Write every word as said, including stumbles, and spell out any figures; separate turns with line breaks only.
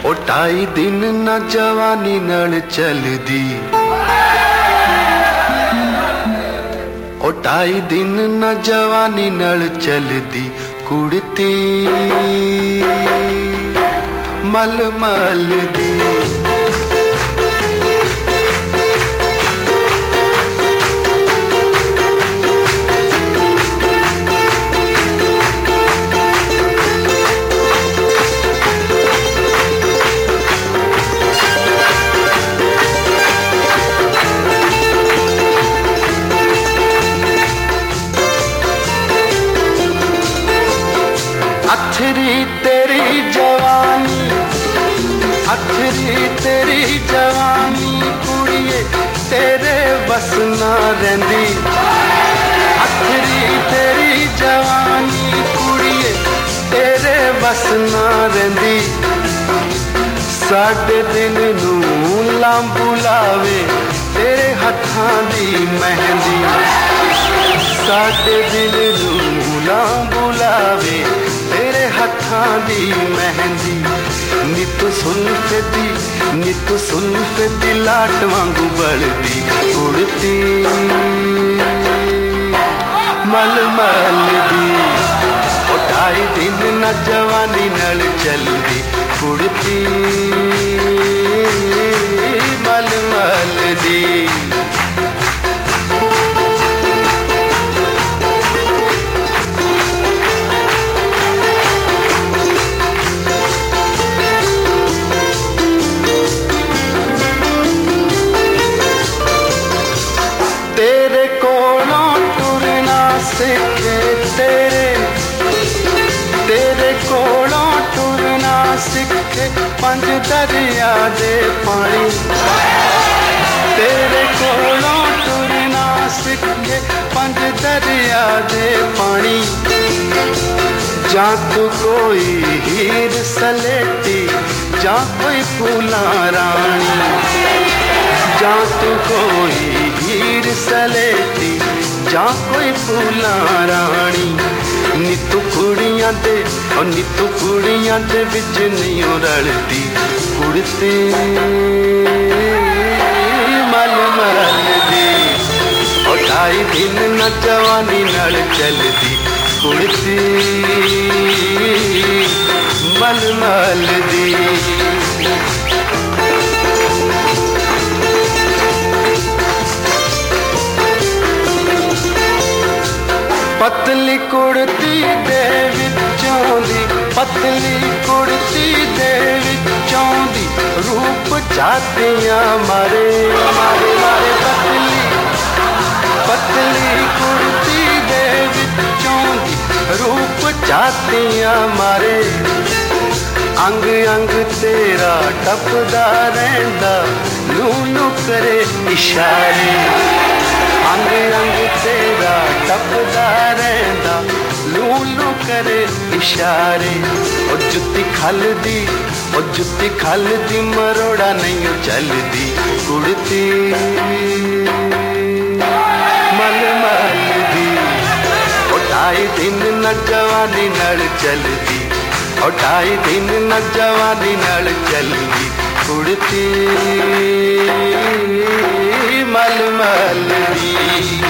ओ ढाई दिन ना जवानी नाल चलदी, ओ ढाई दिन ना जवानी नाल चलदी कुड़ती मल मल दी। अथरी तेरी जवानी, अथरी तेरी जवानी कुड़िए तेरे बस ना रहिंदी। अथरी तेरी जवानी कुड़िए तेरे बस ना रहिंदी। साडे दिल नूं लांबू लावे तेरे हत्थां दी मेहंदी। साडे दिल नूं लांबू लावे तेरे हत्थां दी मेहंदी। नित सुल्फ दी, नित सुल्फ दी लाट वांगू बलदी उड़ती मल मल दी। ओ ढाई दिन ना जवानी नाल चलदी उड़ती मल मल दी। तेरे कोलों टुरना सीखे, तेरे तेरे कोलों टुरना सीखे पंज दरिया दे पानी। तेरे कोलों टुरना सीखे पंज दरिया दे पानी। जां तू कोई हीर सलेटी जां कोई फूलां रानी। जां तू कोई हीर सलेटी जां कोई फूलां रानी। नितू कुड़ियां दे ओ नितू कुड़ियां दे विच नहीं रलदी कुड़ती मल मल दी। ओ ढाई दिन ना जवानी नाल चलदी कुड़ती मल मल दी। पतली कुड़ती दे विचों दी, पतली कुड़ती दे विचों दी रूप झातियां मारे मारे मारे। पतली पतली कुड़ती दे विचों दी रूप झातियां मारे। अंग अंग तेरा टपदा रहिंदा नू नू करे इशारे। अंग अंग तेरा टपदा रहिंदा लू लू करे इशारे। ओ जुत्ती खल दी, ओ जुत्ती खल दी मरोड़ा नहीं चलदी कुड़ती मल मल दी। ओ ढाई दिन ना जवानी नाल चलदी, ओ ढाई दिन ना जवानी नाल चलदी कुड़ती मल मल दी।